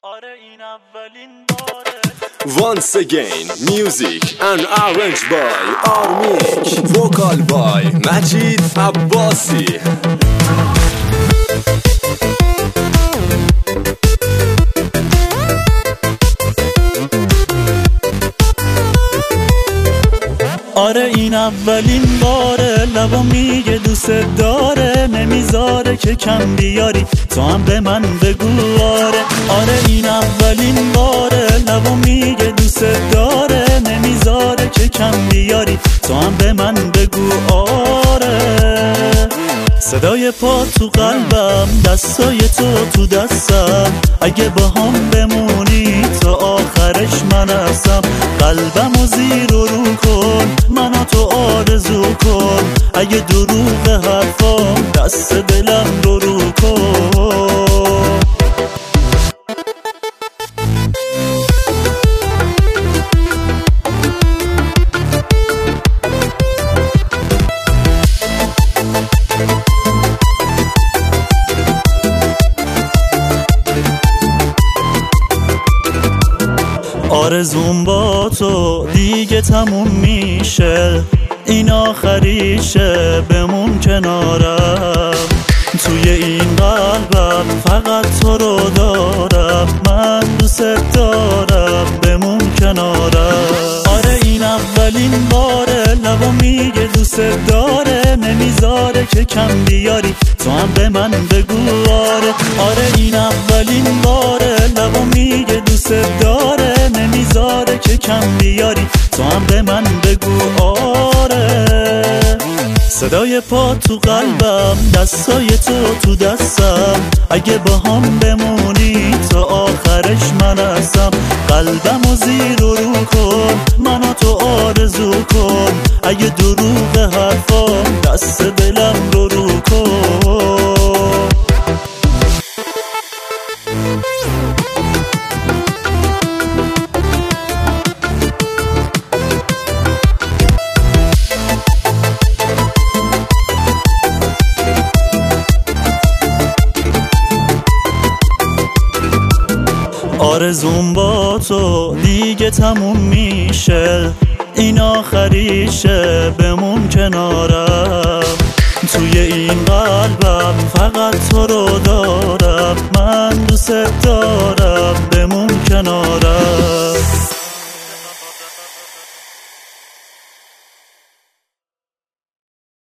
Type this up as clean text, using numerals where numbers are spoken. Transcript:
آره این اولین باره. Once again, music and arranged by Armik, vocal by Majid Abbasi. آره این اولین باره، لبا میگه دوست داره، نمیذاره که کم بیاری، تو هم به من بگو آره. آره این اولین باره، لبا میگه دوست داره، نمیذاره که کم بیاری، تو هم به من بگو آره. صدای پا تو قلبم، دستای تو دستم، اگه با هم بمونی تا آخرش من هستم. قلبمو زیر و رو کن، منو تو آرزو کن، اگه دروغ حرفام دست دلم رو کن. آرزوم با تو دیگه تموم میشه، این آخریشه، بمون کنارم. توی این قلبم فقط تو رو دارم، من دوست دارم، بمون کنارم. آره این اولین باره، لبا میگه دوست داره، نمیذاره که کم بیاری، تو هم به من بگو آره. آره این اولین باره، لبا میگه دوست داره، نمیذاره که کم بیاری، تو هم به من بگو آره. صدای پا تو قلبم، دستای تو دستم، اگه با هم بمونی تا آخرش من هستم. قلبمو زیر و رو کن، منو تو آرزو کن، اگه دروغ حرفام دست دلم رو کن. آرزوم با تو دیگه تموم میشه، این آخریشه، بمون کنارم. توی این قلبم فقط تو رو دارم، من دوست دارم، بمون کنارم.